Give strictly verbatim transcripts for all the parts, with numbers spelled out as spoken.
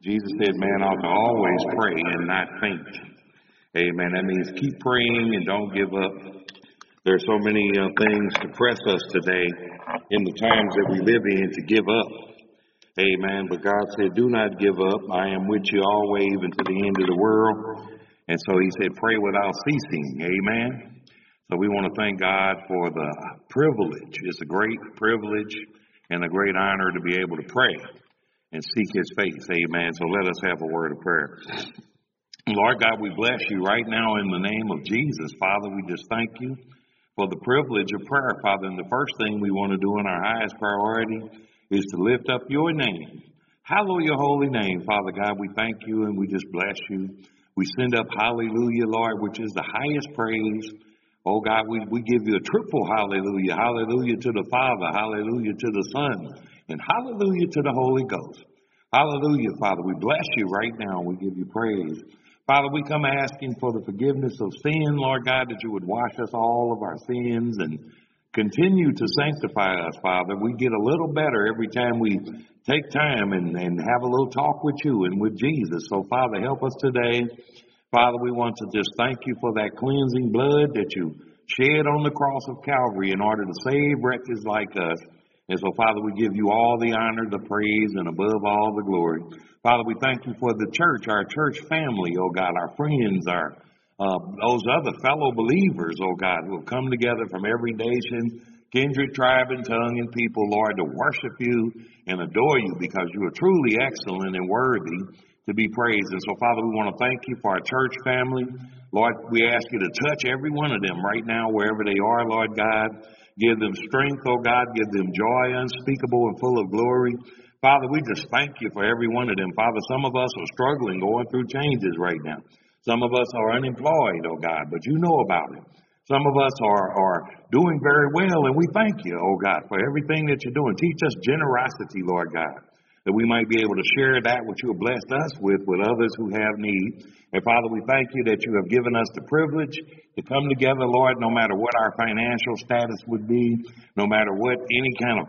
Jesus said man ought to always pray and not faint. Amen. That means keep praying and don't give up. There are so many uh, things to press us today in the times that we live in to give up. Amen. But God said, do not give up. I am with you always, even to the end of the world. And so he said, pray without ceasing. Amen. So we want to thank God for the privilege. It's a great privilege and a great honor to be able to pray and seek his face. Amen. So let us have a word of prayer. Lord God, we bless you right now in the name of Jesus. Father, we just thank you for the privilege of prayer, Father. And the first thing we want to do in our highest priority is to lift up your name. Hallow your holy name, Father God. We thank you and we just bless you. We send up hallelujah, Lord, which is the highest praise. Oh God, we, we give you a triple hallelujah. Hallelujah to the Father, hallelujah to the Son, and hallelujah to the Holy Ghost. Hallelujah, Father. We bless you right now. We give you praise. Father, we come asking for the forgiveness of sin, Lord God, that you would wash us all of our sins and continue to sanctify us, Father. We get a little better every time we take time and, and have a little talk with you and with Jesus. So, Father, help us today. Father, we want to just thank you for that cleansing blood that you shed on the cross of Calvary in order to save wretches like us. And so, Father, we give you all the honor, the praise, and above all the glory. Father, we thank you for the church, our church family, oh God, our friends, our uh, those other fellow believers, oh God, who have come together from every nation, kindred, tribe, and tongue and people, Lord, to worship you and adore you because you are truly excellent and worthy to be praised. And so, Father, we want to thank you for our church family. Lord, we ask you to touch every one of them right now, wherever they are, Lord God. Give them strength, oh God. Give them joy unspeakable and full of glory. Father, we just thank you for every one of them. Father, some of us are struggling, going through changes right now. Some of us are unemployed, oh God, but you know about it. Some of us are, are doing very well, and we thank you, oh God, for everything that you're doing. Teach us generosity, Lord God, that we might be able to share that which you have blessed us with, with others who have need. And Father, we thank you that you have given us the privilege to come together, Lord, no matter what our financial status would be, no matter what any kind of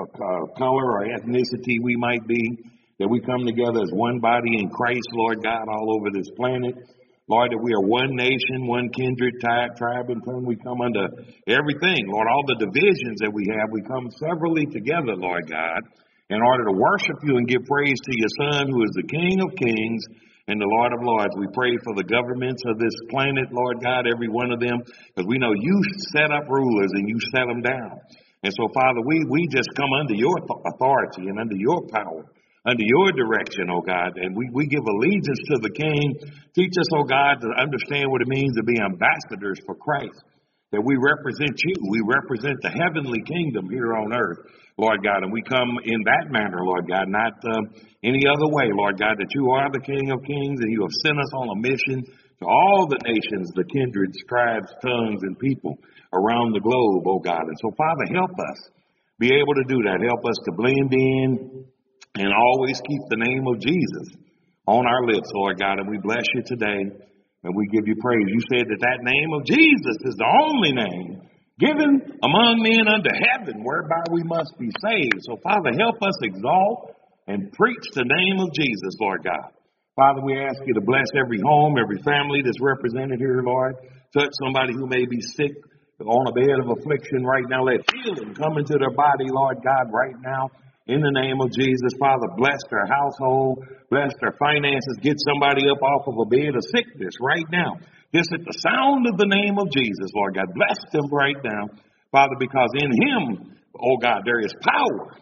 color or ethnicity we might be, that we come together as one body in Christ, Lord God, all over this planet. Lord, that we are one nation, one kindred, tribe, tribe, and tongue. We come under everything. Lord, all the divisions that we have, we come severally together, Lord God, in order to worship you and give praise to your Son, who is the King of kings and the Lord of lords. We pray for the governments of this planet, Lord God, every one of them, because we know you set up rulers and you set them down. And so, Father, we, we just come under your authority and under your power, under your direction, oh God, and we, we give allegiance to the King. Teach us, oh God, to understand what it means to be ambassadors for Christ, that we represent you. We represent the heavenly kingdom here on earth, Lord God, and we come in that manner, Lord God, not um, any other way, Lord God, that you are the King of kings and you have sent us on a mission to all the nations, the kindreds, tribes, tongues, and people around the globe, oh God. And so, Father, help us be able to do that. Help us to blend in and always keep the name of Jesus on our lips, Lord God, and we bless you today. And we give you praise. You said that that name of Jesus is the only name given among men under heaven whereby we must be saved. So, Father, help us exalt and preach the name of Jesus, Lord God. Father, we ask you to bless every home, every family that's represented here, Lord. Touch somebody who may be sick on a bed of affliction right now. Let healing come into their body, Lord God, right now. In the name of Jesus, Father, bless their household, bless their finances, get somebody up off of a bed of sickness right now. Just at the sound of the name of Jesus, Lord God, bless them right now, Father, because in him, oh God, there is power,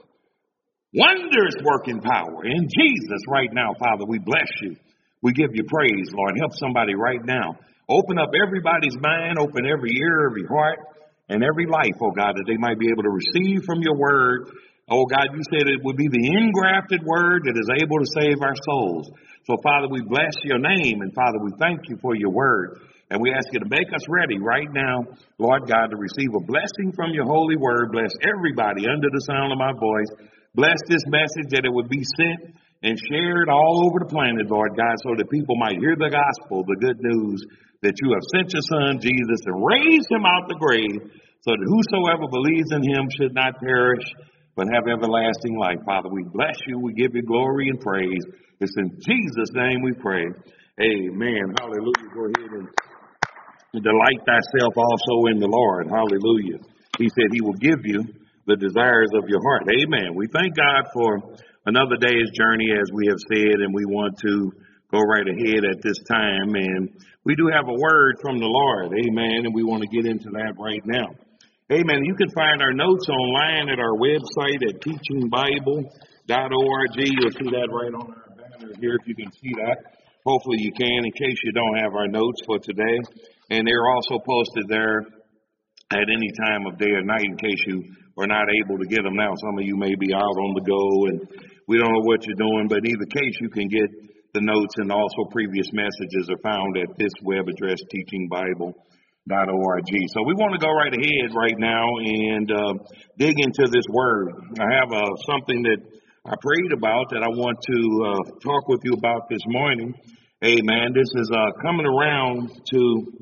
wondrous working power in Jesus right now, Father. We bless you. We give you praise, Lord. Help somebody right now. Open up everybody's mind, open every ear, every heart, and every life, oh God, that they might be able to receive from your word. Oh, God, you said it would be the engrafted word that is able to save our souls. So, Father, we bless your name, and, Father, we thank you for your word. And we ask you to make us ready right now, Lord God, to receive a blessing from your holy word. Bless everybody under the sound of my voice. Bless this message that it would be sent and shared all over the planet, Lord God, so that people might hear the gospel, the good news that you have sent your Son, Jesus, and raised him out the grave so that whosoever believes in him should not perish, but have everlasting life. Father, we bless you. We give you glory and praise. It's in Jesus' name we pray. Amen. Hallelujah. Go ahead and delight thyself also in the Lord. Hallelujah. He said he will give you the desires of your heart. Amen. We thank God for another day's journey, as we have said, and we want to go right ahead at this time. And we do have a word from the Lord. Amen. And we want to get into that right now. Amen. You can find our notes online at our website at teaching bible dot org. You'll see that right on our banner here if you can see that. Hopefully you can, in case you don't have our notes for today. And they're also posted there at any time of day or night in case you are not able to get them now. Some of you may be out on the go and we don't know what you're doing, but in either case you can get the notes, and also previous messages are found at this web address, teaching bible dot org. So we want to go right ahead right now and uh, dig into this word. I have uh, something that I prayed about that I want to uh, talk with you about this morning. Amen. This is uh, coming around to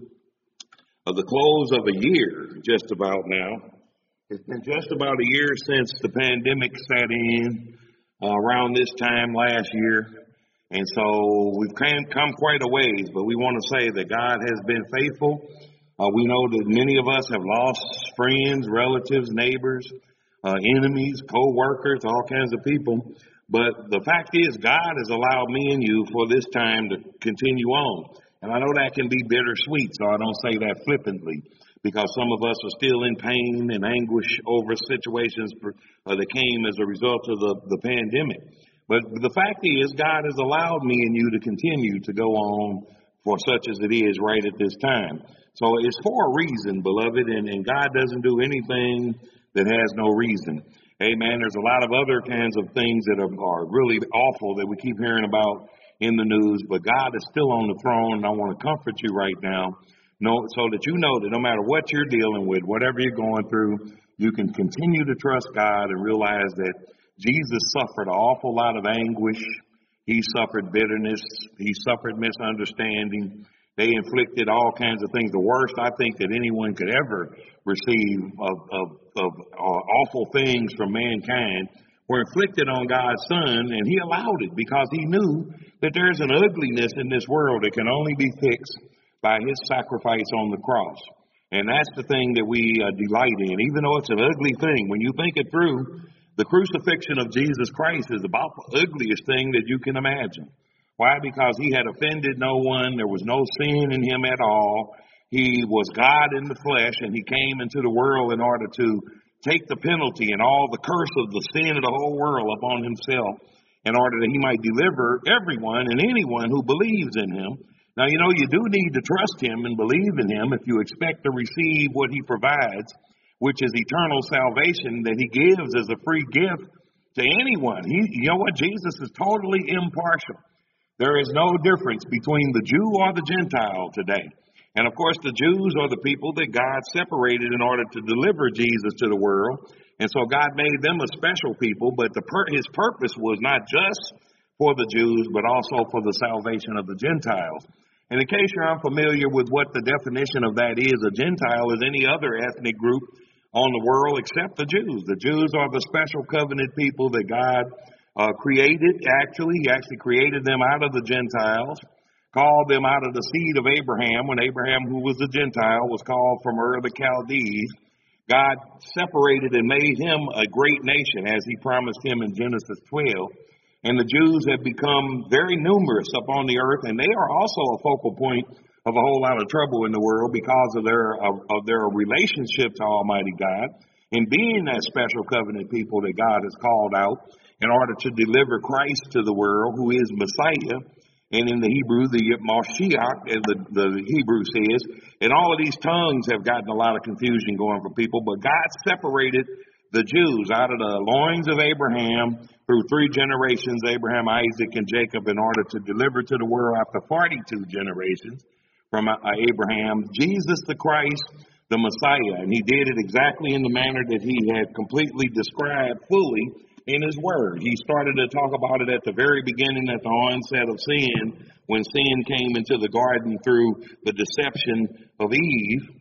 uh, the close of a year, just about now. It's been just about a year since the pandemic set in uh, around this time last year. And so we've come quite a ways, but we want to say that God has been faithful. Uh, we know that many of us have lost friends, relatives, neighbors, uh, enemies, co-workers, all kinds of people. But the fact is, God has allowed me and you for this time to continue on. And I know that can be bittersweet, so I don't say that flippantly, because some of us are still in pain and anguish over situations for, uh, that came as a result of the, the pandemic. But the fact is, God has allowed me and you to continue to go on for such as it is right at this time. So it's for a reason, beloved, and, and God doesn't do anything that has no reason. Amen. There's a lot of other kinds of things that are, are really awful that we keep hearing about in the news, but God is still on the throne, and I want to comfort you right now, know, so that you know that no matter what you're dealing with, whatever you're going through, you can continue to trust God and realize that Jesus suffered an awful lot of anguish. He suffered bitterness. He suffered misunderstanding. They inflicted all kinds of things. The worst, I think, that anyone could ever receive of, of, of uh, awful things from mankind were inflicted on God's Son, and he allowed it because he knew that there's an ugliness in this world that can only be fixed by his sacrifice on the cross. And that's the thing that we uh, delight in. Even though it's an ugly thing, when you think it through, the crucifixion of Jesus Christ is about the ugliest thing that you can imagine. Why? Because he had offended no one. There was no sin in him at all. He was God in the flesh, and he came into the world in order to take the penalty and all the curse of the sin of the whole world upon himself in order that he might deliver everyone and anyone who believes in him. Now, you know, you do need to trust him and believe in him if you expect to receive what he provides, which is eternal salvation that he gives as a free gift to anyone. He, you know what? Jesus is totally impartial. There is no difference between the Jew or the Gentile today. And of course, the Jews are the people that God separated in order to deliver Jesus to the world. And so God made them a special people, but the per- his purpose was not just for the Jews, but also for the salvation of the Gentiles. And in case you're unfamiliar with what the definition of that is, a Gentile is any other ethnic group on the world except the Jews. The Jews are the special covenant people that God Uh, created, actually, he actually created them out of the Gentiles, called them out of the seed of Abraham, when Abraham, who was a Gentile, was called from Ur of the Chaldees. God separated and made him a great nation, as he promised him in Genesis twelve. And the Jews have become very numerous upon the earth, and they are also a focal point of a whole lot of trouble in the world because of their of, of their relationship to Almighty God, and being that special covenant people that God has called out in order to deliver Christ to the world, who is Messiah, and in the Hebrew, the Mashiach, as the, the Hebrew says. And all of these tongues have gotten a lot of confusion going for people, but God separated the Jews out of the loins of Abraham through three generations, Abraham, Isaac, and Jacob, in order to deliver to the world after forty-two generations from Abraham, Jesus the Christ, the Messiah. And he did it exactly in the manner that he had completely described fully in his word. He started to talk about it at the very beginning, at the onset of sin, when sin came into the garden through the deception of Eve.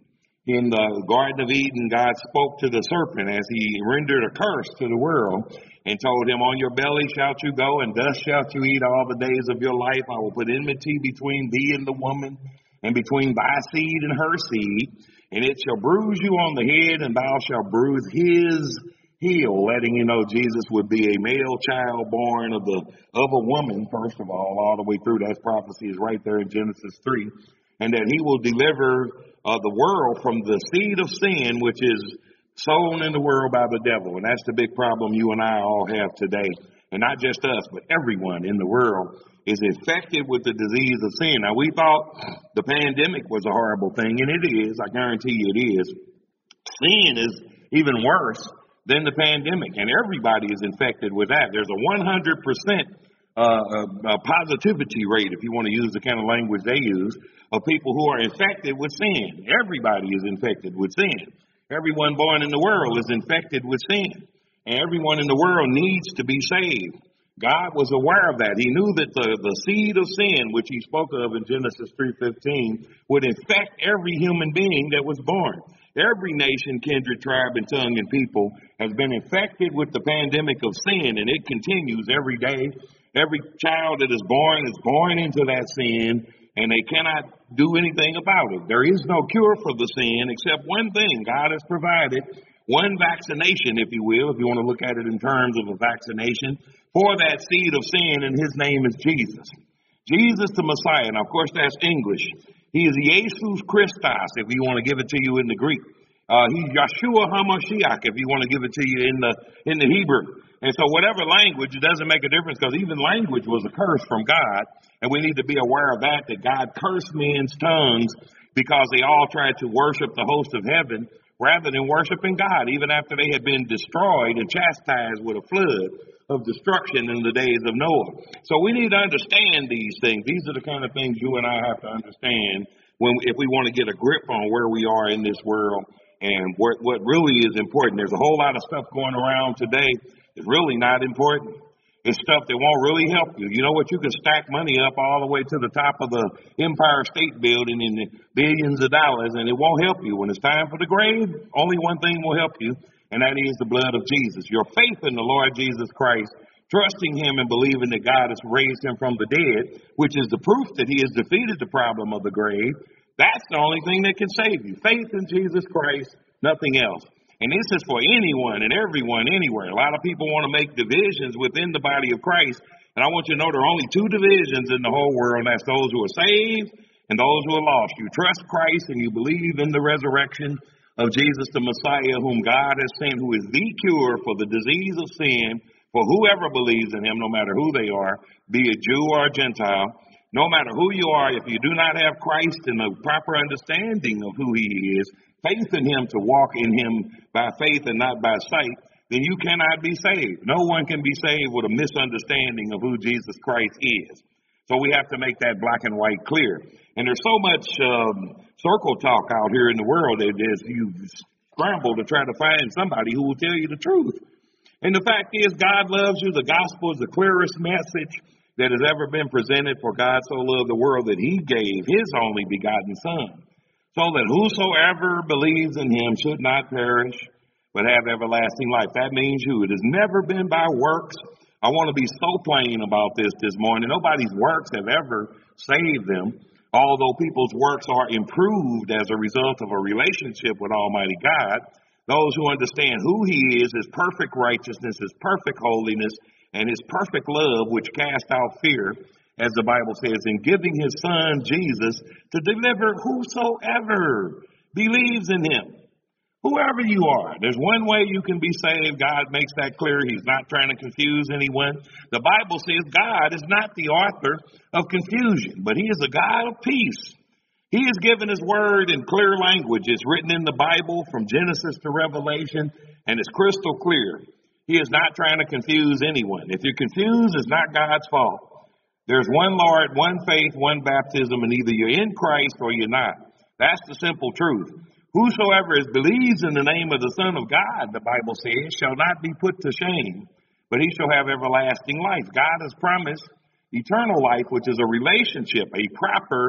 In the Garden of Eden, God spoke to the serpent as he rendered a curse to the world and told him, on your belly shalt you go, and dust shalt you eat all the days of your life. I will put enmity between thee and the woman, and between thy seed and her seed, and it shall bruise you on the head, and thou shalt bruise his heel, letting you know Jesus would be a male child born of the of a woman, first of all, all the way through. That prophecy is right there in Genesis three. And that he will deliver uh, the world from the seed of sin, which is sown in the world by the devil. And that's the big problem you and I all have today. And not just us, but everyone in the world is infected with the disease of sin. Now, we thought the pandemic was a horrible thing, and it is. I guarantee you it is. Sin is even worse than the pandemic, and everybody is infected with that. There's a one hundred percent Uh, a, a positivity rate, if you want to use the kind of language they use, of people who are infected with sin. Everybody is infected with sin. Everyone born in the world is infected with sin. And everyone in the world needs to be saved. God was aware of that. He knew that the, the seed of sin, which he spoke of in Genesis three fifteen, would infect every human being that was born. Every nation, kindred, tribe, and tongue and people has been infected with the pandemic of sin, and it continues every day. Every child that is born is born into that sin, and they cannot do anything about it. There is no cure for the sin except one thing. God has provided one vaccination, if you will, if you want to look at it in terms of a vaccination, for that seed of sin, and his name is Jesus. Jesus the Messiah. Now, of course, that's English. He is Jesus Christos, if you want to give it to you in the Greek. Uh, he's Yeshua HaMashiach, if you want to give it to you in the in the Hebrew. And so whatever language, it doesn't make a difference, because even language was a curse from God. And we need to be aware of that, that God cursed men's tongues because they all tried to worship the host of heaven rather than worshiping God, even after they had been destroyed and chastised with a flood of destruction in the days of Noah. So we need to understand these things. These are the kind of things you and I have to understand when, if we want to get a grip on where we are in this world and what, what really is important. There's a whole lot of stuff going around today that's really not important. It's stuff that won't really help you. You know what? You can stack money up all the way to the top of the Empire State Building in the billions of dollars, and it won't help you. When it's time for the grave, only one thing will help you, and that is the blood of Jesus. Your faith in the Lord Jesus Christ, trusting him and believing that God has raised him from the dead, which is the proof that he has defeated the problem of the grave. That's the only thing that can save you. Faith in Jesus Christ, nothing else. And this is for anyone and everyone, anywhere. A lot of people want to make divisions within the body of Christ. And I want you to know there are only two divisions in the whole world, and that's those who are saved and those who are lost. You trust Christ and you believe in the resurrection of Jesus the Messiah, whom God has sent, who is the cure for the disease of sin for whoever believes in him, no matter who they are, be it Jew or Gentile. No matter who you are, if you do not have Christ and the proper understanding of who he is, faith in him to walk in him by faith and not by sight, then you cannot be saved. No one can be saved with a misunderstanding of who Jesus Christ is. So we have to make that black and white clear. And there's so much um, circle talk out here in the world that as you scramble to try to find somebody who will tell you the truth. And the fact is, God loves you. The gospel is the clearest message that has ever been presented. For God so loved the world that he gave his only begotten Son, so that whosoever believes in him should not perish, but have everlasting life. That means you. It has never been by works. I want to be so plain about this this morning. Nobody's works have ever saved them, although people's works are improved as a result of a relationship with Almighty God. Those who understand who he is, his perfect righteousness, his perfect holiness, and his perfect love, which cast out fear, as the Bible says, in giving his Son, Jesus, to deliver whosoever believes in him. Whoever you are, there's one way you can be saved. God makes that clear. He's not trying to confuse anyone. The Bible says God is not the author of confusion, but he is a God of peace. He has given his word in clear language. It's written in the Bible from Genesis to Revelation, and it's crystal clear. He is not trying to confuse anyone. If you're confused, it's not God's fault. There's one Lord, one faith, one baptism, and either you're in Christ or you're not. That's the simple truth. Whosoever is believes in the name of the Son of God, the Bible says, shall not be put to shame, but he shall have everlasting life. God has promised eternal life, which is a relationship, a proper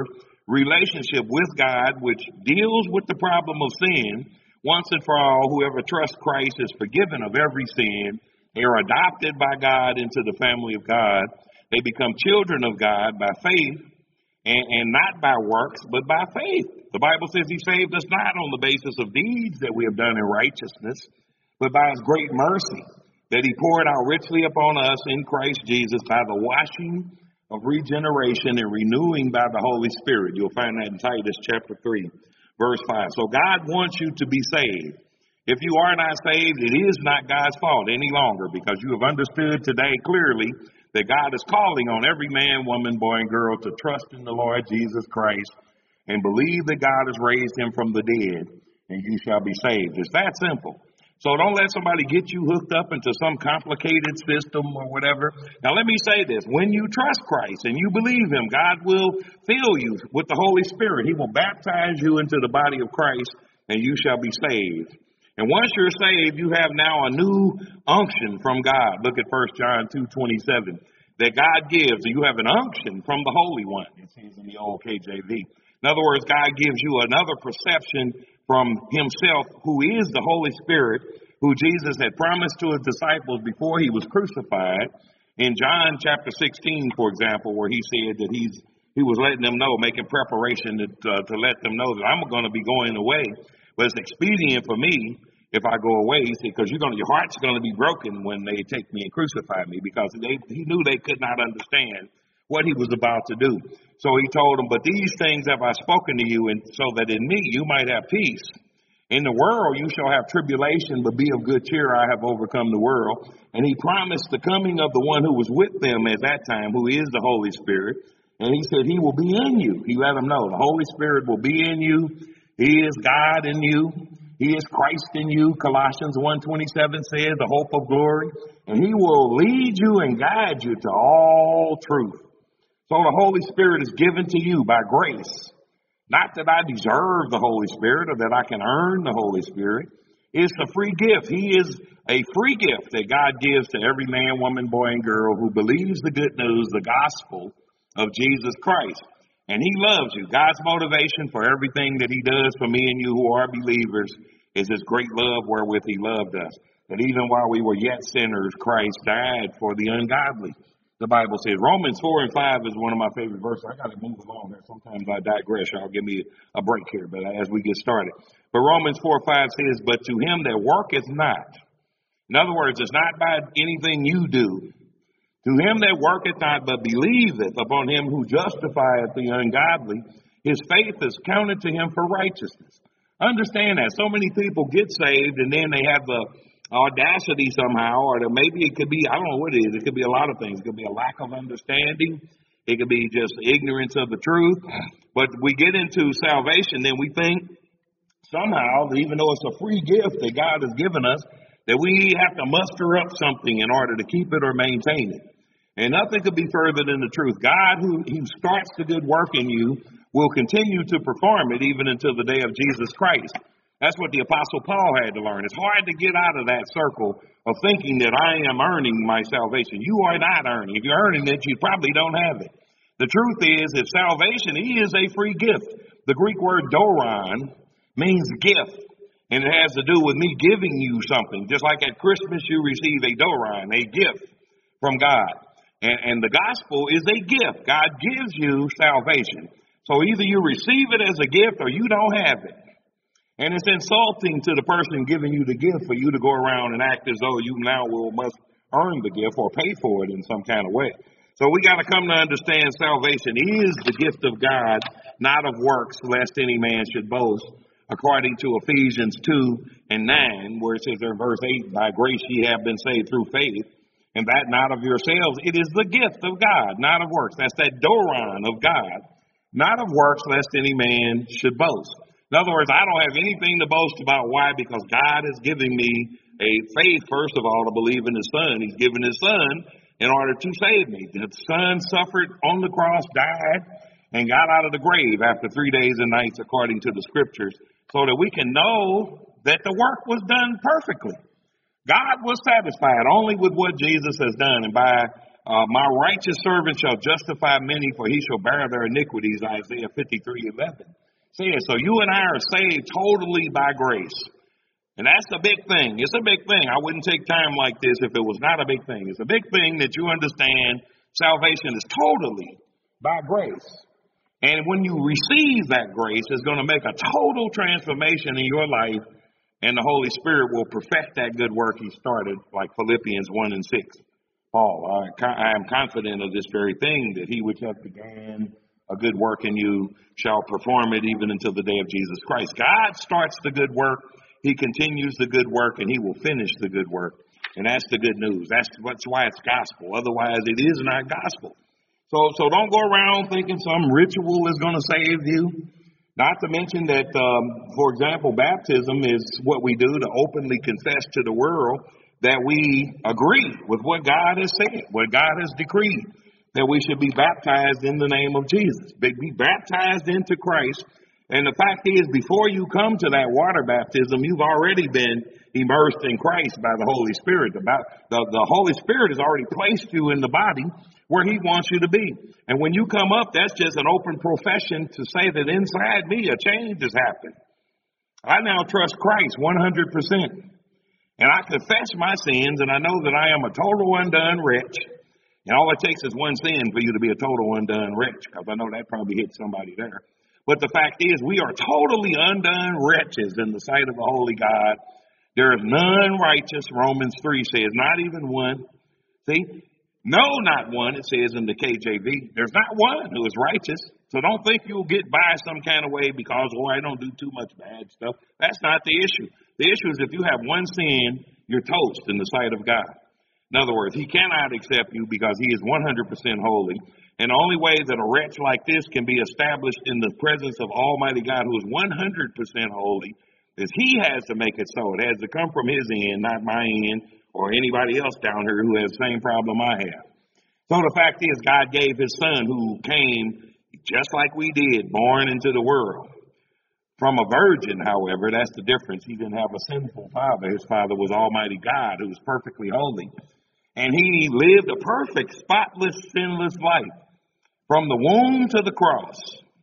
relationship with God, which deals with the problem of sin once and for all. Whoever trusts Christ is forgiven of every sin. They are adopted by God into the family of God. They become children of God by faith, and, and not by works, but by faith. The Bible says he saved us not on the basis of deeds that we have done in righteousness, but by his great mercy that he poured out richly upon us in Christ Jesus by the washing of regeneration and renewing by the Holy Spirit. You'll find that in Titus chapter three, verse five. So God wants you to be saved. If you are not saved, it is not God's fault any longer, because you have understood today clearly that God is calling on every man, woman, boy, and girl to trust in the Lord Jesus Christ and believe that God has raised him from the dead, and you shall be saved. It's that simple. So don't let somebody get you hooked up into some complicated system or whatever. Now, let me say this. When you trust Christ and you believe him, God will fill you with the Holy Spirit. He will baptize you into the body of Christ, and you shall be saved. And once you're saved, you have now a new unction from God. Look at First John two twenty-seven, that God gives. You have an unction from the Holy One, it says in the old K J V. In other words, God gives you another perception from himself, who is the Holy Spirit, who Jesus had promised to his disciples before he was crucified. In John chapter sixteen, for example, where he said that he's he was letting them know, making preparation to, uh, to let them know that I'm going to be going away. But it's expedient for me if I go away. He said, because you're going to, your heart's going to be broken when they take me and crucify me, because they, he knew they could not understand what he was about to do. So he told them, but these things have I spoken to you, and so that in me you might have peace. In the world you shall have tribulation, but be of good cheer, I have overcome the world. And he promised the coming of the one who was with them at that time, who is the Holy Spirit. And he said he will be in you. He let them know the Holy Spirit will be in you. He is God in you. He is Christ in you. Colossians one twenty-seven says, the hope of glory. And he will lead you and guide you to all truth. So the Holy Spirit is given to you by grace. Not that I deserve the Holy Spirit or that I can earn the Holy Spirit. It's a free gift. He is a free gift that God gives to every man, woman, boy, and girl who believes the good news, the gospel of Jesus Christ. And he loves you. God's motivation for everything that he does for me and you who are believers is his great love wherewith he loved us. That even while we were yet sinners, Christ died for the ungodly. The Bible says, Romans four and five is one of my favorite verses. I got to move along here. Sometimes I digress. Y'all give me a break here, but as we get started. But Romans four and five says, but to him that worketh not. In other words, it's not by anything you do. To him that worketh not, but believeth upon him who justifieth the ungodly, his faith is counted to him for righteousness. Understand that. So many people get saved, and then they have the audacity somehow, or maybe it could be, I don't know what it is. It could be a lot of things. It could be a lack of understanding. It could be just ignorance of the truth. But we get into salvation, then we think somehow, even though it's a free gift that God has given us, that we have to muster up something in order to keep it or maintain it. And nothing could be further than the truth. God, who, who starts the good work in you, will continue to perform it even until the day of Jesus Christ. That's what the Apostle Paul had to learn. It's hard to get out of that circle of thinking that I am earning my salvation. You are not earning. If you're earning it, you probably don't have it. The truth is, if salvation is a free gift, the Greek word doron means gift. And it has to do with me giving you something. Just like at Christmas you receive a doron, a gift from God. And, and the gospel is a gift. God gives you salvation. So either you receive it as a gift or you don't have it. And it's insulting to the person giving you the gift for you to go around and act as though you now will must earn the gift or pay for it in some kind of way. So we got to come to understand salvation is the gift of God, not of works, lest any man should boast. According to Ephesians two and nine, where it says there in verse eight, by grace ye have been saved through faith, and that not of yourselves. It is the gift of God, not of works. That's that doron of God, not of works, lest any man should boast. In other words, I don't have anything to boast about. Why? Because God is giving me a faith, first of all, to believe in his Son. He's given his Son in order to save me. The Son suffered on the cross, died, and got out of the grave after three days and nights, according to the scriptures, so that we can know that the work was done perfectly. God was satisfied only with what Jesus has done. And by Uh, my righteous servant shall justify many, for he shall bear their iniquities, Isaiah fifty-three eleven. Says, so you and I are saved totally by grace. And that's the big thing. It's a big thing. I wouldn't take time like this if it was not a big thing. It's a big thing that you understand salvation is totally by grace. And when you receive that grace, it's going to make a total transformation in your life, and the Holy Spirit will perfect that good work he started, like Philippians one and six. Paul, I, I am confident of this very thing, that he which hath began a good work in you shall perform it even until the day of Jesus Christ. God starts the good work. He continues the good work, and he will finish the good work. And that's the good news. That's, that's why it's gospel. Otherwise, it is not gospel. So, so don't go around thinking some ritual is going to save you. Not to mention that, um, for example, baptism is what we do to openly confess to the world that we agree with what God has said, what God has decreed, that we should be baptized in the name of Jesus, be baptized into Christ. And the fact is, before you come to that water baptism, you've already been immersed in Christ by the Holy Spirit. The, the, the Holy Spirit has already placed you in the body where he wants you to be. And when you come up, that's just an open profession to say that inside me a change has happened. I now trust Christ one hundred percent. And I confess my sins, and I know that I am a total undone wretch. And all it takes is one sin for you to be a total undone wretch, because I know that probably hit somebody there. But the fact is, we are totally undone wretches in the sight of the holy God. There is none righteous, Romans three says, not even one. See? No, not one, it says in the K J V. There's not one who is righteous. So don't think you'll get by some kind of way because, oh, I don't do too much bad stuff. That's not the issue. The issue is if you have one sin, you're toast in the sight of God. In other words, he cannot accept you because he is one hundred percent holy. And the only way that a wretch like this can be established in the presence of Almighty God, who is one hundred percent holy, is he has to make it so. It has to come from his end, not my end, or anybody else down here who has the same problem I have. So the fact is, God gave his son, who came just like we did, born into the world. From a virgin, however, that's the difference. He didn't have a sinful father. His father was Almighty God, who was perfectly holy. And he lived a perfect, spotless, sinless life from the womb to the cross.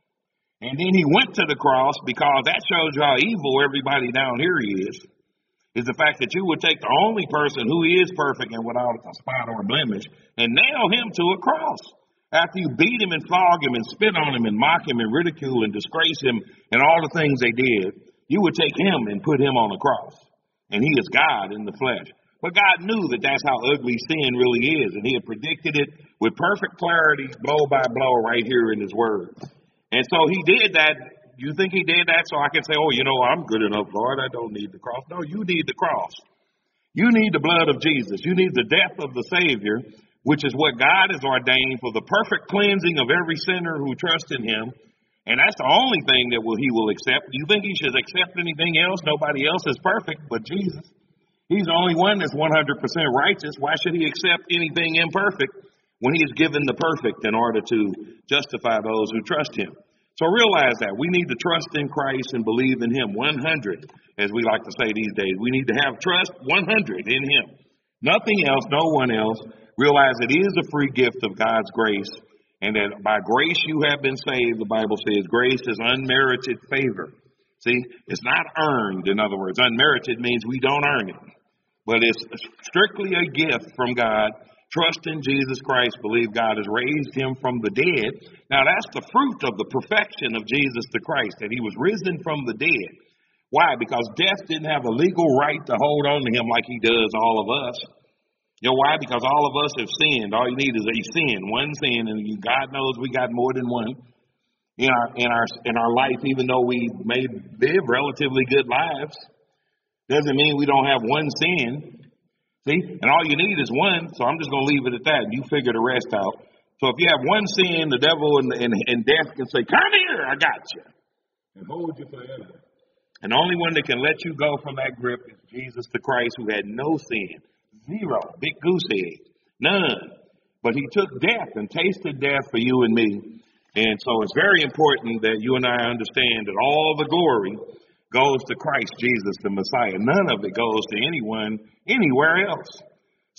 And then he went to the cross, because that shows you how evil everybody down here is, is the fact that you would take the only person who is perfect and without a spot or a blemish and nail him to a cross. After you beat him and flog him and spit on him and mock him and ridicule and disgrace him and all the things they did, you would take him and put him on the cross. And he is God in the flesh. But God knew that that's how ugly sin really is, and he had predicted it with perfect clarity, blow by blow, right here in his word. And so he did that. You think he did that so I can say, oh, you know, I'm good enough, Lord, I don't need the cross. No, you need the cross. You need the blood of Jesus. You need the death of the Savior, which is what God has ordained for the perfect cleansing of every sinner who trusts in him. And that's the only thing that will, he will accept. You think he should accept anything else? Nobody else is perfect but Jesus. He's the only one that's one hundred percent righteous. Why should he accept anything imperfect when he is given the perfect in order to justify those who trust him? So realize that we need to trust in Christ and believe in him one hundred, as we like to say these days. We need to have trust one hundred in him. Nothing else, no one else. Realize it is a free gift of God's grace, and that by grace you have been saved. The Bible says grace is unmerited favor. See, it's not earned. In other words, unmerited means we don't earn it, but it's strictly a gift from God. Trust in Jesus Christ, believe God has raised him from the dead. Now that's the fruit of the perfection of Jesus the Christ, that he was risen from the dead. Why? Because death didn't have a legal right to hold on to him like he does all of us. You know why? Because all of us have sinned. All you need is a sin, one sin, and God knows we got more than one in our in our in our life. Even though we may live relatively good lives, doesn't mean we don't have one sin. See, and all you need is one. So I'm just going to leave it at that, and you figure the rest out. So if you have one sin, the devil and, and, and death can say, "Come here, I got you," and hold you forever. And the only one that can let you go from that grip is Jesus the Christ, who had no sin. Zero. Big goose egg. None. But he took death and tasted death for you and me. And so it's very important that you and I understand that all the glory goes to Christ Jesus, the Messiah. None of it goes to anyone, anywhere else.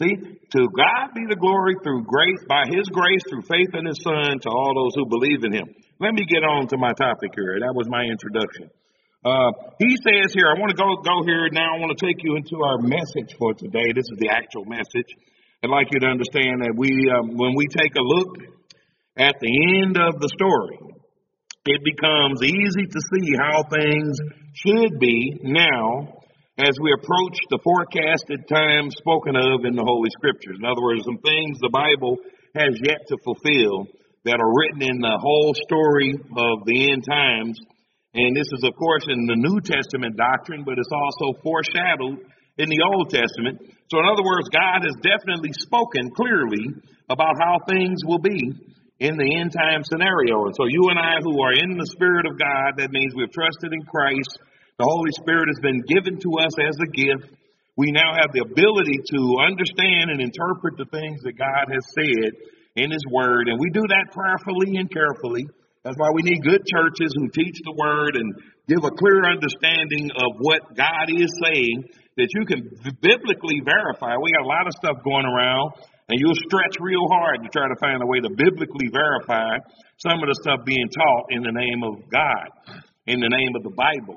See, to God be the glory through grace, by his grace, through faith in his Son, to all those who believe in him. Let me get on to my topic here. That was my introduction. Uh, he says here, I want to go, go here now. I want to take you into our message for today. This is the actual message. I'd like you to understand that we, um, when we take a look at the end of the story, it becomes easy to see how things should be now as we approach the forecasted time spoken of in the Holy Scriptures. In other words, some things the Bible has yet to fulfill that are written in the whole story of the end times. And this is, of course, in the New Testament doctrine, but it's also foreshadowed in the Old Testament. So in other words, God has definitely spoken clearly about how things will be in the end time scenario. And so you and I who are in the Spirit of God, that means we've trusted in Christ. The Holy Spirit has been given to us as a gift. We now have the ability to understand and interpret the things that God has said in his word. And we do that prayerfully and carefully. That's why we need good churches who teach the word and give a clear understanding of what God is saying that you can biblically verify. We got a lot of stuff going around, and you'll stretch real hard to try to find a way to biblically verify some of the stuff being taught in the name of God, in the name of the Bible,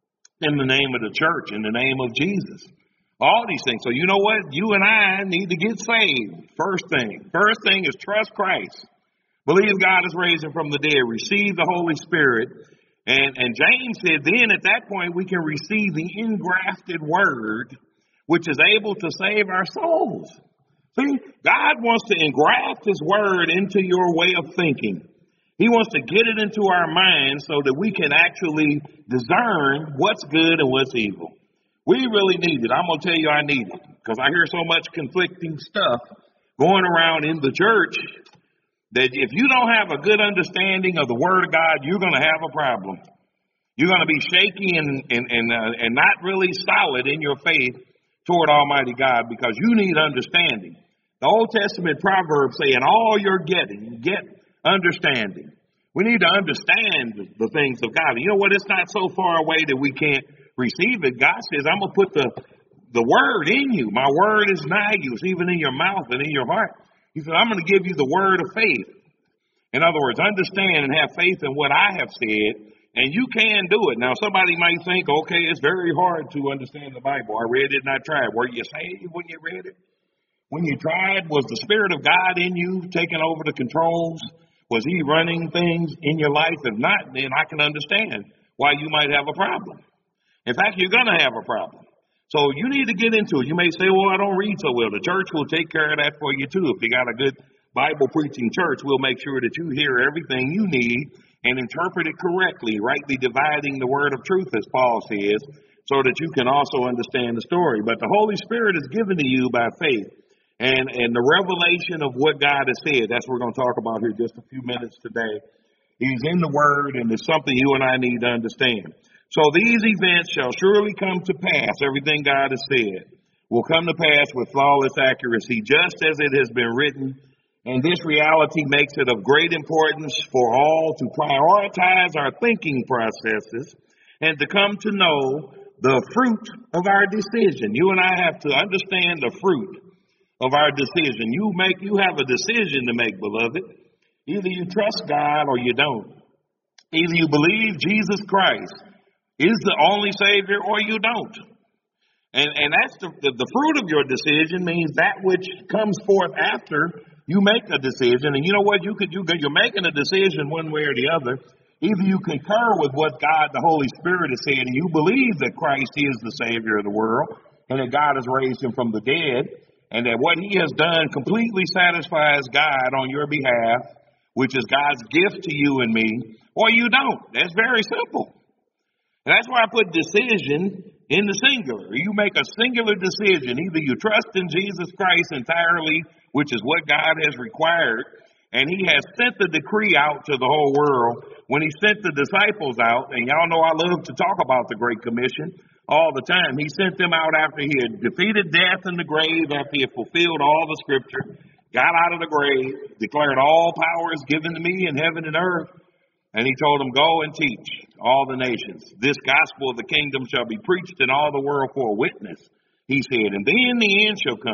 in the name of the church, in the name of Jesus. All these things. So you know what? You and I need to get saved. First thing. First thing is trust Christ. Believe God is raising from the dead. Receive the Holy Spirit. And, and James said then at that point we can receive the engrafted word, which is able to save our souls. See, God wants to engraft his word into your way of thinking. He wants to get it into our minds so that we can actually discern what's good and what's evil. We really need it. I'm going to tell you I need it because I hear so much conflicting stuff going around in the church that if you don't have a good understanding of the Word of God, you're going to have a problem. You're going to be shaky and, and, and, uh, and not really solid in your faith toward Almighty God because you need understanding. The Old Testament proverbs say, in all you're getting, get understanding. We need to understand the things of God. You know what? It's not so far away that we can't receive it. God says, I'm going to put the, the word in you. My word is nigh you. It's even in your mouth and in your heart. He said, I'm going to give you the word of faith. In other words, understand and have faith in what I have said, and you can do it. Now, somebody might think, okay, it's very hard to understand the Bible. I read it and I tried. Were you saved when you read it? When you tried, was the Spirit of God in you taking over the controls? Was he running things in your life? If not, then I can understand why you might have a problem. In fact, you're going to have a problem. So you need to get into it. You may say, well, I don't read so well. The church will take care of that for you too. If you got a good Bible preaching church, we'll make sure that you hear everything you need and interpret it correctly, rightly dividing the word of truth, as Paul says, so that you can also understand the story. But the Holy Spirit is given to you by faith. And, and the revelation of what God has said, that's what we're going to talk about here just a few minutes today. He's in the Word, and it's something you and I need to understand. So these events shall surely come to pass. Everything God has said will come to pass with flawless accuracy, just as it has been written. And this reality makes it of great importance for all to prioritize our thinking processes and to come to know the fruit of our decision. You and I have to understand the fruit of our decision. You make, you have a decision to make, beloved. Either you trust God or you don't. Either you believe Jesus Christ is the only Savior or you don't. And and that's the, the, the fruit of your decision means that which comes forth after you make a decision. And you know what? You could, you could, you're making a decision one way or the other. Either you concur with what God, the Holy Spirit, has said, and you believe that Christ is the Savior of the world and that God has raised him from the dead, and that what he has done completely satisfies God on your behalf, which is God's gift to you and me, or you don't. That's very simple. And that's why I put decision in the singular. You make a singular decision. Either you trust in Jesus Christ entirely, which is what God has required, and he has sent the decree out to the whole world. When he sent the disciples out, and y'all know I love to talk about the Great Commission all the time. He sent them out after he had defeated death in the grave, after he had fulfilled all the scripture, got out of the grave, declared all power is given to me in heaven and earth. And he told them, go and teach all the nations. This gospel of the kingdom shall be preached in all the world for a witness, he said. And then the end shall come.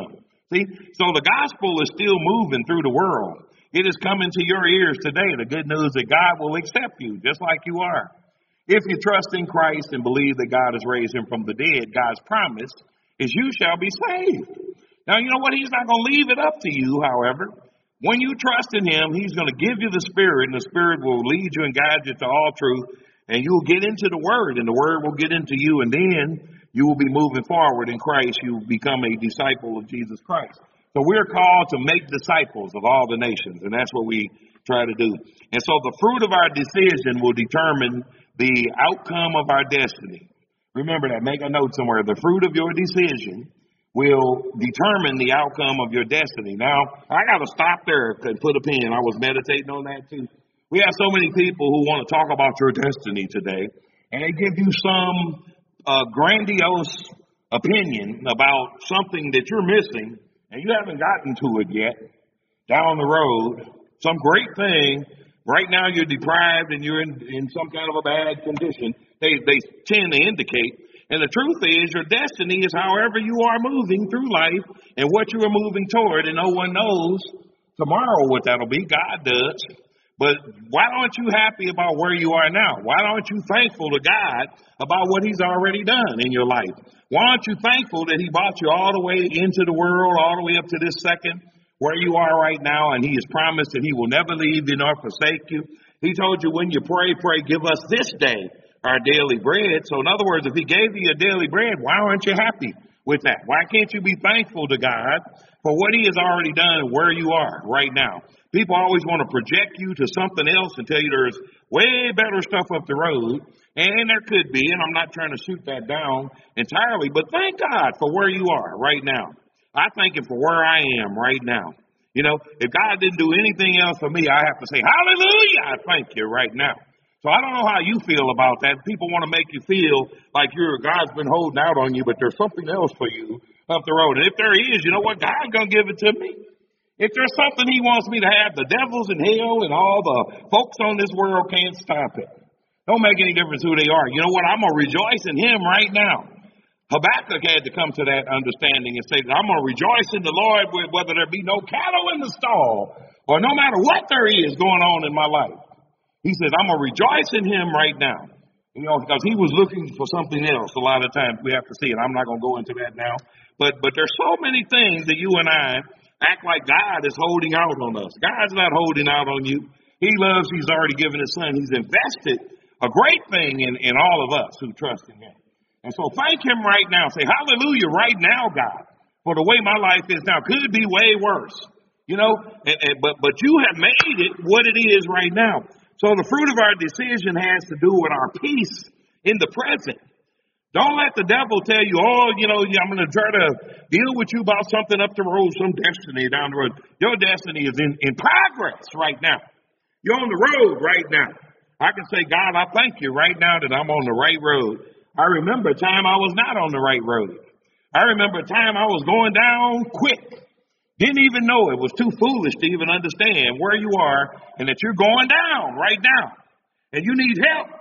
See, so the gospel is still moving through the world. It is coming to your ears today, the good news that God will accept you just like you are. If you trust in Christ and believe that God has raised him from the dead, God's promise is you shall be saved. Now, you know what? He's not going to leave it up to you, however. When you trust in him, he's going to give you the Spirit, and the Spirit will lead you and guide you to all truth, and you'll get into the Word, and the Word will get into you, and then you will be moving forward in Christ. You will become a disciple of Jesus Christ. So we're called to make disciples of all the nations, and that's what we try to do. And so the fruit of our decision will determine the outcome of our destiny. Remember that. Make a note somewhere. The fruit of your decision will determine the outcome of your destiny. Now, I got to stop there and put a pin. I was meditating on that too. We have so many people who want to talk about your destiny today, and they give you some uh, grandiose opinion about something that you're missing, and you haven't gotten to it yet. Down the road, some great thing. Right now, you're deprived and you're in, in some kind of a bad condition. They they tend to indicate. And the truth is, your destiny is however you are moving through life and what you are moving toward, and no one knows tomorrow what that'll be. God does. But why aren't you happy about where you are now? Why aren't you thankful to God about what he's already done in your life? Why aren't you thankful that he brought you all the way into the world, all the way up to this second where you are right now, and he has promised that he will never leave you nor forsake you? He told you when you pray, pray, give us this day our daily bread. So in other words, if he gave you your daily bread, why aren't you happy with that? Why can't you be thankful to God for what he has already done and where you are right now? People always want to project you to something else and tell you there's way better stuff up the road, and there could be, and I'm not trying to shoot that down entirely, but thank God for where you are right now. I thank him for where I am right now. You know, if God didn't do anything else for me, I have to say, hallelujah, I thank you right now. So I don't know how you feel about that. People want to make you feel like you're God's been holding out on you, but there's something else for you up the road. And if there is, you know what? God's going to give it to me. If there's something he wants me to have, the devils in hell and all the folks on this world can't stop it. Don't make any difference who they are. You know what? I'm going to rejoice in him right now. Habakkuk had to come to that understanding and say, I'm going to rejoice in the Lord whether there be no cattle in the stall or no matter what there is going on in my life. He says, I'm going to rejoice in him right now. You know, because he was looking for something else a lot of times. We have to see it. I'm not going to go into that now. But but there's so many things that you and I act like God is holding out on us. God's not holding out on you. He loves, he's already given his son. He's invested a great thing in, in all of us who trust in him. And so thank him right now. Say, hallelujah right now, God, for the way my life is now. Could be way worse, you know, and, and, but, but you have made it what it is right now. So the fruit of our decision has to do with our peace in the present. Don't let the devil tell you, oh, you know, I'm going to try to deal with you about something up the road, some destiny down the road. Your destiny is in, in progress right now. You're on the road right now. I can say, God, I thank you right now that I'm on the right road. I remember a time I was not on the right road. I remember a time I was going down quick. Didn't even know it. Was too foolish to even understand where you are and that you're going down right now. And you need help.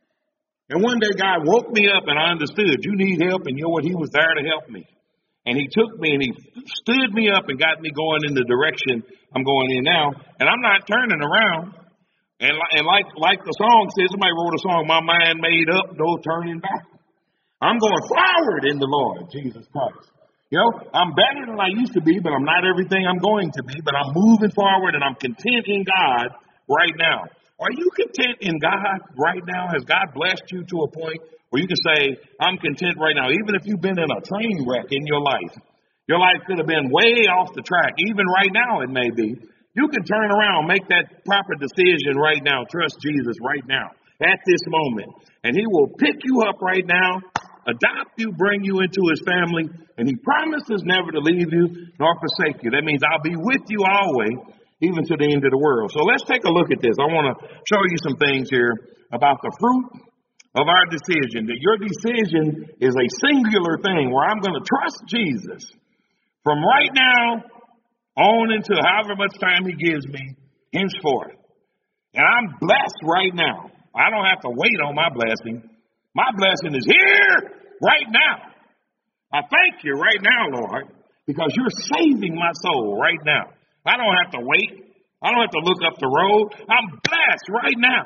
And one day God woke me up and I understood you need help, and you know what? He was there to help me. And he took me and he stood me up and got me going in the direction I'm going in now. And I'm not turning around. And, and like, like the song says, somebody wrote a song, my mind made up, no turning back. I'm going forward in the Lord, Jesus Christ. You know, I'm better than I used to be, but I'm not everything I'm going to be. But I'm moving forward and I'm content in God right now. Are you content in God right now? Has God blessed you to a point where you can say, I'm content right now? Even if you've been in a train wreck in your life, your life could have been way off the track. Even right now it may be. You can turn around, make that proper decision right now. Trust Jesus right now at this moment. And he will pick you up right now, adopt you, bring you into his family. And he promises never to leave you nor forsake you. That means I'll be with you always, even to the end of the world. So let's take a look at this. I want to show you some things here about the fruit of our decision. That your decision is a singular thing where I'm going to trust Jesus from right now on into however much time he gives me henceforth. And I'm blessed right now. I don't have to wait on my blessing. My blessing is here right now. I thank you right now, Lord. because you're saving my soul right now. I don't have to wait. I don't have to look up the road. I'm blessed right now.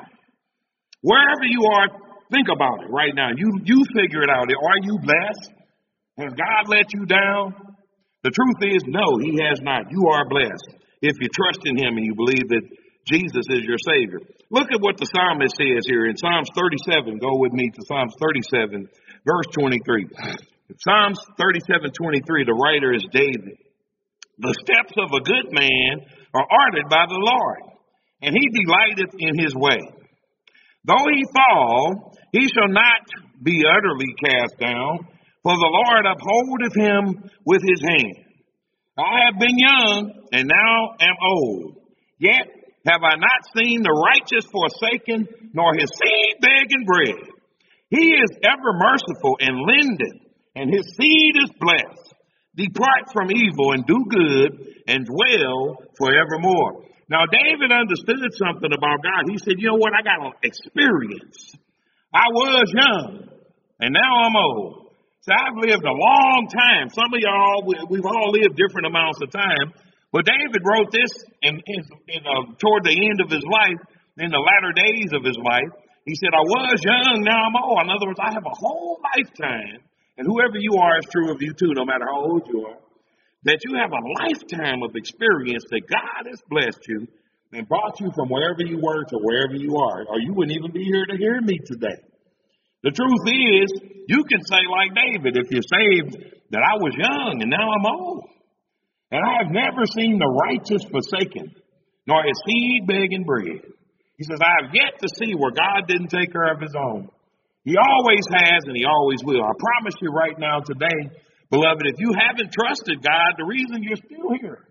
Wherever you are, think about it right now. You you figure it out. Are you blessed? Has God let you down? The truth is, no, he has not. You are blessed if you trust in him and you believe that Jesus is your Savior. Look at what the psalmist says here in Psalms thirty-seven. Go with me to Psalms thirty-seven, verse twenty-three. Psalms thirty-seven, twenty-three, the writer is David. The steps of a good man are ordered by the Lord, and he delighteth in his way. Though he fall, he shall not be utterly cast down, for the Lord upholdeth him with his hand. I have been young, and now am old. Yet have I not seen the righteous forsaken, nor his seed begging bread. He is ever merciful and lendeth, and his seed is blessed. Depart from evil and do good and dwell forevermore. Now, David understood something about God. He said, you know what? I got experience. I was young, and now I'm old. So I've lived a long time. Some of y'all, we've all lived different amounts of time. But David wrote this in, in, in, uh, toward the end of his life, in the latter days of his life. He said, I was young, now I'm old. In other words, I have a whole lifetime. And whoever you are is true of you too, no matter how old you are, that you have a lifetime of experience that God has blessed you and brought you from wherever you were to wherever you are, or you wouldn't even be here to hear me today. The truth is, you can say like David, if you're saved, that I was young and now I'm old. And I have never seen the righteous forsaken, nor his seed begging bread. He says, I have yet to see where God didn't take care of his own. He always has and he always will. I promise you right now today, beloved, if you haven't trusted God, the reason you're still here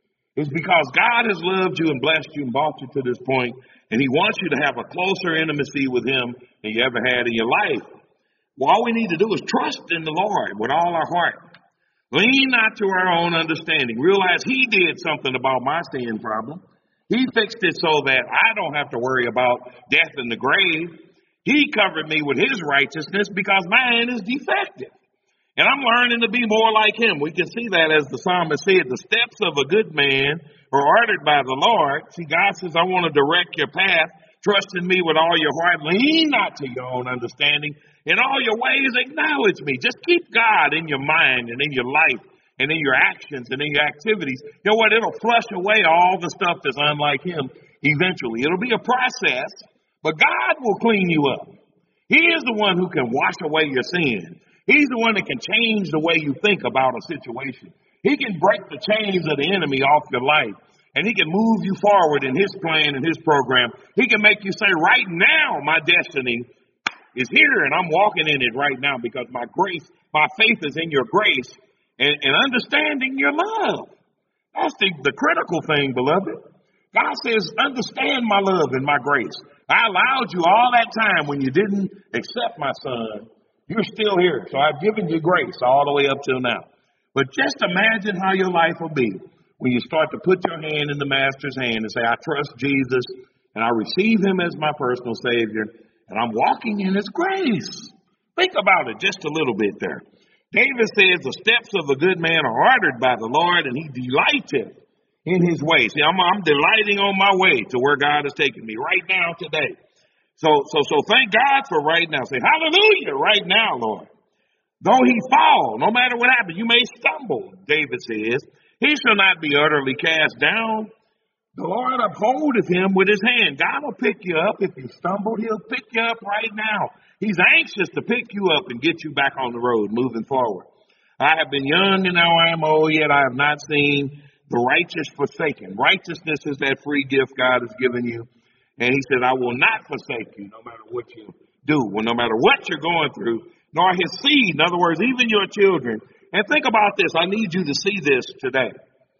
is because God has loved you and blessed you and brought you to this point, and he wants you to have a closer intimacy with him than you ever had in your life. Well, all we need to do is trust in the Lord with all our heart. Lean not to our own understanding. Realize he did something about my sin problem. He fixed it so that I don't have to worry about death in the grave. He covered me with his righteousness because mine is defective. And I'm learning to be more like him. We can see that as the psalmist said, the steps of a good man are ordered by the Lord. See, God says, I want to direct your path. Trust in me with all your heart. Lean not to your own understanding. In all your ways, acknowledge me. Just keep God in your mind and in your life and in your actions and in your activities. You know what? It'll flush away all the stuff that's unlike him eventually. It'll be a process. But God will clean you up. He is the one who can wash away your sin. He's the one that can change the way you think about a situation. He can break the chains of the enemy off your life. And he can move you forward in his plan and his program. He can make you say, right now, my destiny is here and I'm walking in it right now because my grace, my faith is in your grace and, and understanding your love. That's the, the critical thing, beloved. God says, understand my love and my grace. I allowed you all that time when you didn't accept my son. You're still here. So I've given you grace all the way up till now. But just imagine how your life will be when you start to put your hand in the master's hand and say, I trust Jesus and I receive him as my personal savior and I'm walking in his grace. Think about it just a little bit there. David says the steps of a good man are ordered by the Lord and he delighteth in his way. See, I'm, I'm delighting on my way to where God has taken me right now today. So, so, so thank God for right now. Say, hallelujah, right now, Lord. Though he fall, no matter what happens, you may stumble, David says, he shall not be utterly cast down. The Lord upholdeth him with his hand. God will pick you up. If you stumble, he'll pick you up right now. He's anxious to pick you up and get you back on the road, moving forward. I have been young and now I am old, yet I have not seen the righteous forsaken. Righteousness is that free gift God has given you. And he said, I will not forsake you no matter what you do, well, no matter what you're going through, nor his seed. In other words, even your children. And think about this. I need you to see this today.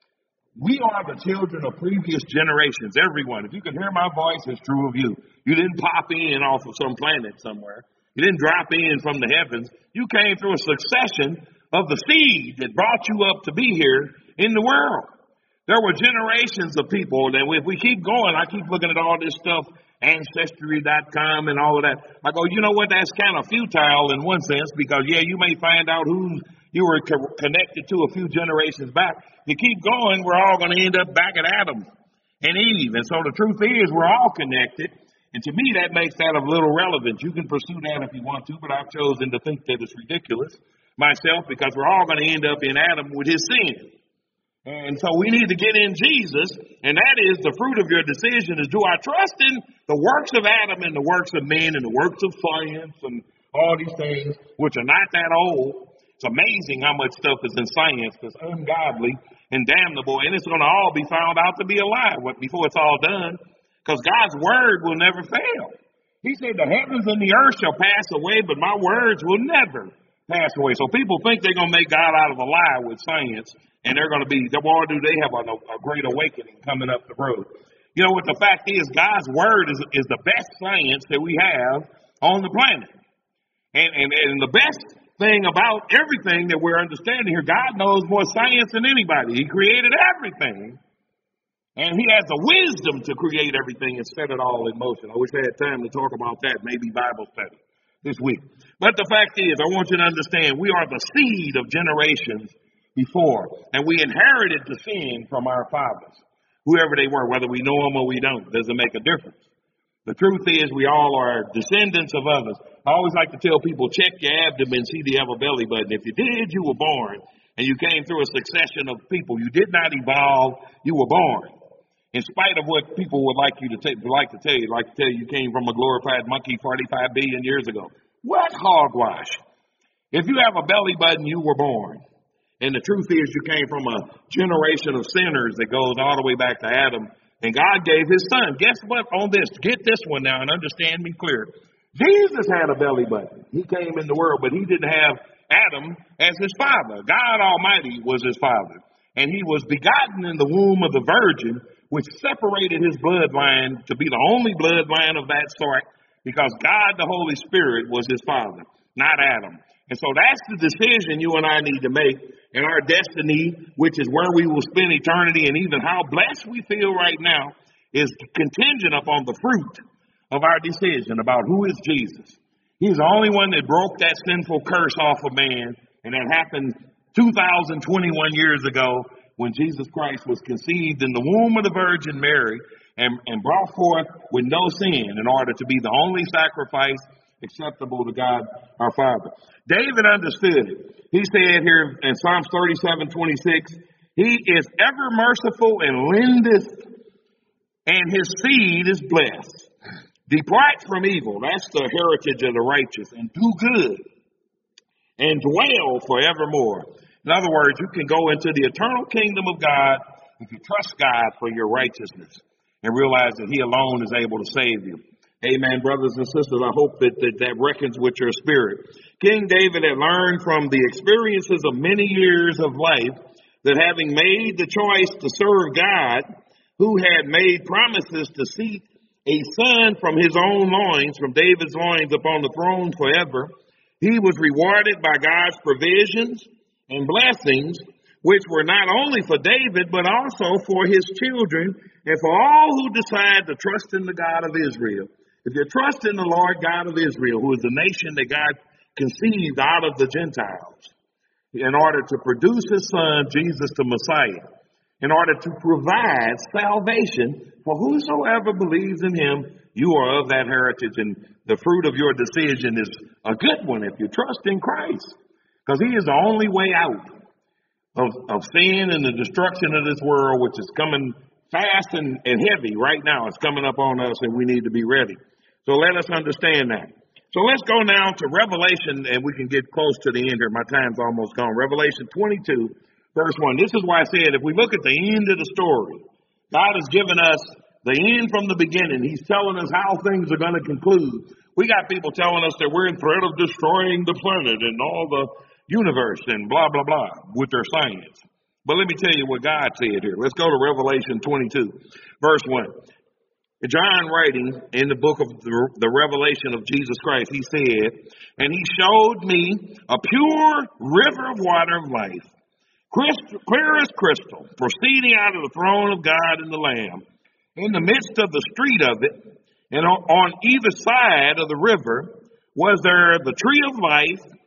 We are the children of previous generations, everyone. If you can hear my voice, it's true of you. You didn't pop in off of some planet somewhere. You didn't drop in from the heavens. You came through a succession of the seed that brought you up to be here in the world. There were generations of people, and if we keep going, I keep looking at all this stuff, ancestry dot com and all of that. I go, you know what, that's kind of futile in one sense, because, yeah, you may find out who's You were co- connected to a few generations back. You keep going, we're all going to end up back at Adam and Eve. And so the truth is, we're all connected. And to me, that makes that of little relevance. You can pursue that if you want to, but I've chosen to think that it's ridiculous myself, because we're all going to end up in Adam with his sin. And so we need to get in Jesus, and that is the fruit of your decision is, do I trust in the works of Adam and the works of men and the works of science and all these things, which are not that old. It's amazing how much stuff is in science that's ungodly and damnable, and it's going to all be found out to be a lie before it's all done, because God's word will never fail. He said the heavens and the earth shall pass away, but my words will never pass away. So people think they're going to make God out of a lie with science, and they're going to be, boy, do they have a, a great awakening coming up the road. You know what the fact is, God's word is, is the best science that we have on the planet. And, and, and the best thing about everything that we're understanding here, God knows more science than anybody. He created everything. And he has the wisdom to create everything and set it all in motion. I wish I had time to talk about that, maybe Bible study this week. But the fact is, I want you to understand, we are the seed of generations before. And we inherited the sin from our fathers, whoever they were, whether we know them or we don't. Doesn't make a difference. The truth is, we all are descendants of others. I always like to tell people, check your abdomen, see do you have a belly button. If you did, you were born. And you came through a succession of people. You did not evolve, you were born. In spite of what people would like you to take, like to tell you, like to tell you, you came from a glorified monkey forty-five billion years ago. What hogwash? If you have a belly button, you were born. And the truth is, you came from a generation of sinners that goes all the way back to Adam. And God gave his son. Guess what on this? Get this one now and understand me clear. Jesus had a belly button. He came in the world, but he didn't have Adam as his father. God Almighty was his father. And he was begotten in the womb of the virgin, which separated his bloodline to be the only bloodline of that sort, because God, the Holy Spirit, was his father, not Adam. And so that's the decision you and I need to make. And our destiny, which is where we will spend eternity, and even how blessed we feel right now, is contingent upon the fruit of our decision about who is Jesus. He's the only one that broke that sinful curse off of man, and that happened two thousand twenty-one years ago, when Jesus Christ was conceived in the womb of the Virgin Mary and, and brought forth with no sin in order to be the only sacrifice acceptable to God our Father. David understood it. He said here in Psalms thirty-seven twenty-six, he is ever merciful and lendeth, and his seed is blessed. Depart from evil, that's the heritage of the righteous, and do good, and dwell forevermore. In other words, you can go into the eternal kingdom of God if you trust God for your righteousness and realize that he alone is able to save you. Amen, brothers and sisters. I hope that, that that reckons with your spirit. King David had learned from the experiences of many years of life that having made the choice to serve God, who had made promises to seat a son from his own loins, from David's loins, upon the throne forever, he was rewarded by God's provisions and blessings, which were not only for David, but also for his children and for all who decide to trust in the God of Israel. If you trust in the Lord God of Israel, who is the nation that God conceived out of the Gentiles, in order to produce his son, Jesus the Messiah, in order to provide salvation for whosoever believes in him, you are of that heritage, and the fruit of your decision is a good one if you trust in Christ, because he is the only way out of, of sin and the destruction of this world, which is coming fast and, and heavy right now. It's coming up on us, and we need to be ready. So let us understand that. So let's go now to Revelation, and we can get close to the end here. My time's almost gone. Revelation twenty-two, verse one. This is why I said if we look at the end of the story, God has given us the end from the beginning. He's telling us how things are going to conclude. We got people telling us that we're in threat of destroying the planet and all the universe and blah, blah, blah with their science. But let me tell you what God said here. Let's go to Revelation twenty-two, verse one. John writing in the book of the, the Revelation of Jesus Christ, he said, and he showed me a pure river of water of life, crystal, clear as crystal, proceeding out of the throne of God and the Lamb. In the midst of the street of it, and on, on either side of the river, was there the tree of life,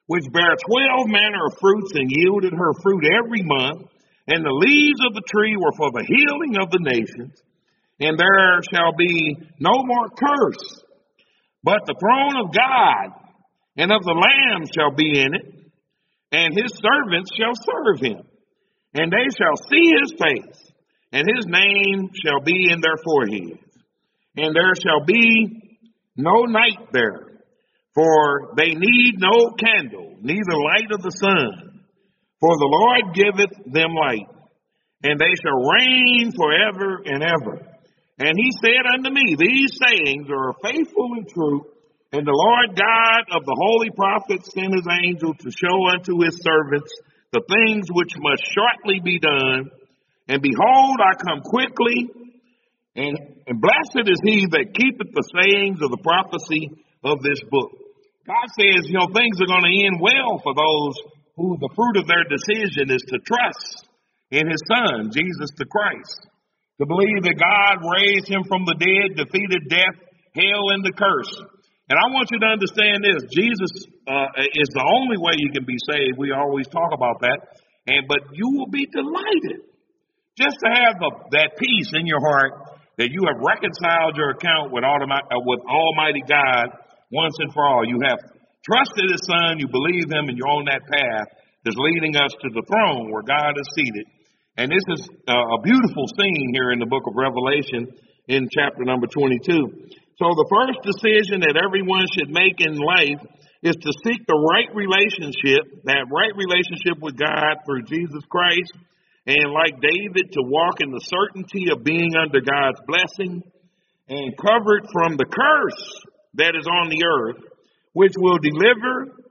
which bare twelve manner of fruits and yielded her fruit every month. And the leaves of the tree were for the healing of the nations. And there shall be no more curse, but the throne of God and of the Lamb shall be in it, and his servants shall serve him. And they shall see his face, and his name shall be in their foreheads. And there shall be no night there, for they need no candle, neither light of the sun. For the Lord giveth them light, and they shall reign forever and ever. And he said unto me, these sayings are faithful and true. And the Lord God of the holy prophets sent his angel to show unto his servants the things which must shortly be done. And behold, I come quickly, and, and blessed is he that keepeth the sayings of the prophecy of this book. God says, you know, things are going to end well for those who the fruit of their decision is to trust in his Son, Jesus the Christ. To believe that God raised him from the dead, defeated death, hell, and the curse. And I want you to understand this. Jesus uh, is the only way you can be saved. We always talk about that. And but you will be delighted just to have the, that peace in your heart that you have reconciled your account with, automi- uh, with Almighty God once and for all. You have trusted his Son, you believe him, and you're on that path that's leading us to the throne where God is seated. And this is a beautiful scene here in the book of Revelation in chapter number twenty-two. So the first decision that everyone should make in life is to seek the right relationship, that right relationship with God through Jesus Christ. And like David, to walk in the certainty of being under God's blessing and covered from the curse that is on the earth, which will deliver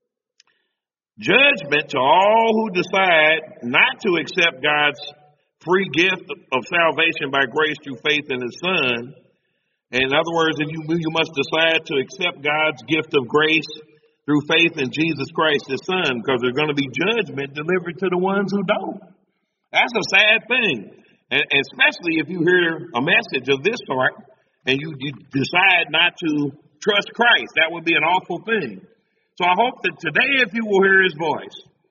judgment to all who decide not to accept God's free gift of salvation by grace through faith in his Son. In other words, if you, you must decide to accept God's gift of grace through faith in Jesus Christ, his Son, because there's going to be judgment delivered to the ones who don't. That's a sad thing, and especially if you hear a message of this sort and you, you decide not to trust Christ. That would be an awful thing. So I hope that today, if you will hear his voice,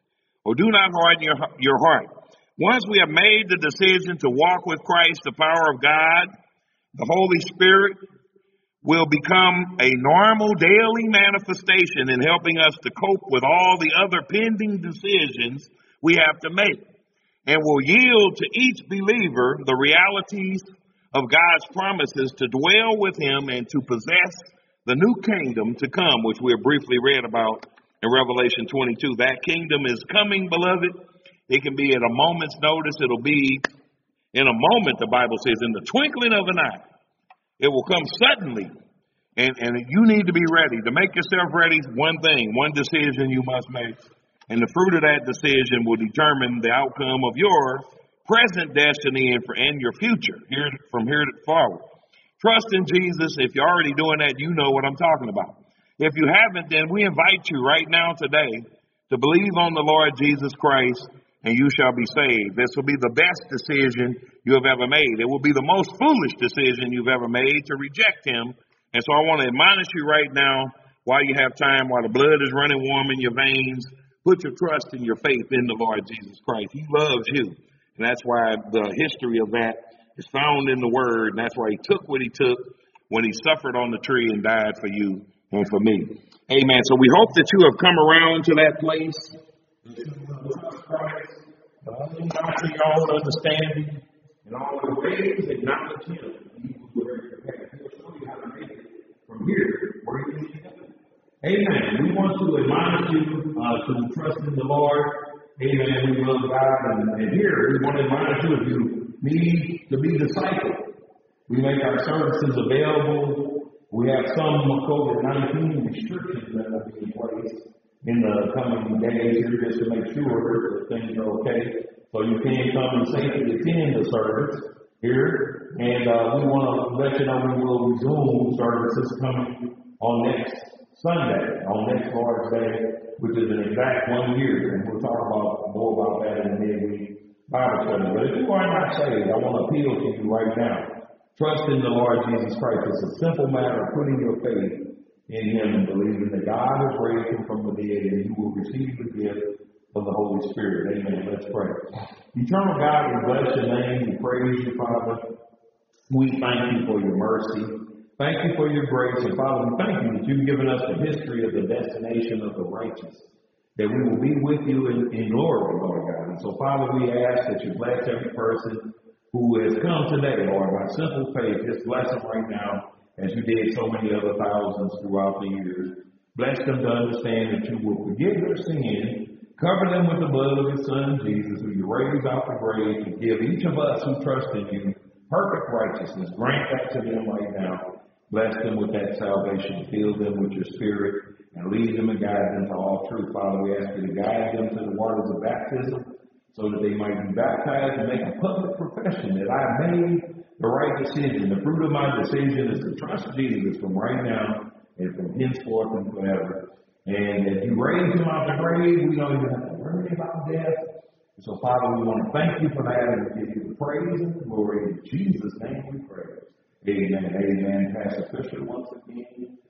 or do not harden your, your heart. Once we have made the decision to walk with Christ, the power of God, the Holy Spirit will become a normal daily manifestation in helping us to cope with all the other pending decisions we have to make, and will yield to each believer the realities of God's promises to dwell with him and to possess the new kingdom to come, which we have briefly read about in Revelation twenty-two. That kingdom is coming, beloved. It can be at a moment's notice. It'll be in a moment, the Bible says, in the twinkling of an eye. It will come suddenly. And, and you need to be ready. To make yourself ready, one thing, one decision you must make. And the fruit of that decision will determine the outcome of your present destiny and, for, and your future here from here forward. Trust in Jesus. If you're already doing that, you know what I'm talking about. If you haven't, then we invite you right now today to believe on the Lord Jesus Christ, and you shall be saved. This will be the best decision you have ever made. It will be the most foolish decision you've ever made to reject him. And so I want to admonish you right now, while you have time, while the blood is running warm in your veins, put your trust and your faith in the Lord Jesus Christ. He loves you. And that's why the history of that is found in the Word, and that's why he took what he took when he suffered on the tree and died for you and for me. Amen. So we hope that you have come around to that place. Christ, not to your own understanding, in all the ways acknowledge him. He will direct your path. He'll show you how to make it from here where you need to go. Amen. We want to admonish you uh, to trust in the Lord. Amen. We love God, and, and here we want to admonish you if you need to be discipled. We make our services available. We have some COVID nineteen restrictions that will be in place in the coming days here just to make sure that things are okay. So you can come and safely attend the service here. And uh, we want to let you know we will resume services coming on next Sunday, on next Lord's Day, which is an exact one year. And we'll talk about more about that in the midweek Bible study. But if you are not saved, I want to appeal to you right now. Trust in the Lord Jesus Christ. It's a simple matter of putting your faith in him and believing that God has raised him from the dead, and you will receive the gift of the Holy Spirit. Amen. Let's pray. Eternal God, we bless your name. We praise you, Father. We thank you for your mercy. Thank you for your grace. And Father, we thank you that you've given us the history of the destination of the righteous, that we will be with you in, in glory, Lord God. And so, Father, we ask that you bless every person who has come today, Lord, by simple faith. Just bless them right now, as you did so many other thousands throughout the years. Bless them to understand that you will forgive their sin, cover them with the blood of your Son, Jesus, who you raised out the grave, to give each of us who trust in you perfect righteousness. Grant that to them right now. Bless them with that salvation. Fill them with your Spirit and lead them and guide them to all truth. Father, we ask you to guide them to the waters of baptism so that they might be baptized and make a public profession that I made the right decision. The fruit of my decision is to trust Jesus from right now and from henceforth and forever. And as you raise him out of the grave, we don't even have to worry about death. So, Father, we want to thank you for that and give you the praise and the glory. In Jesus' name we pray. Amen. Amen. Pastor Fisher, once again.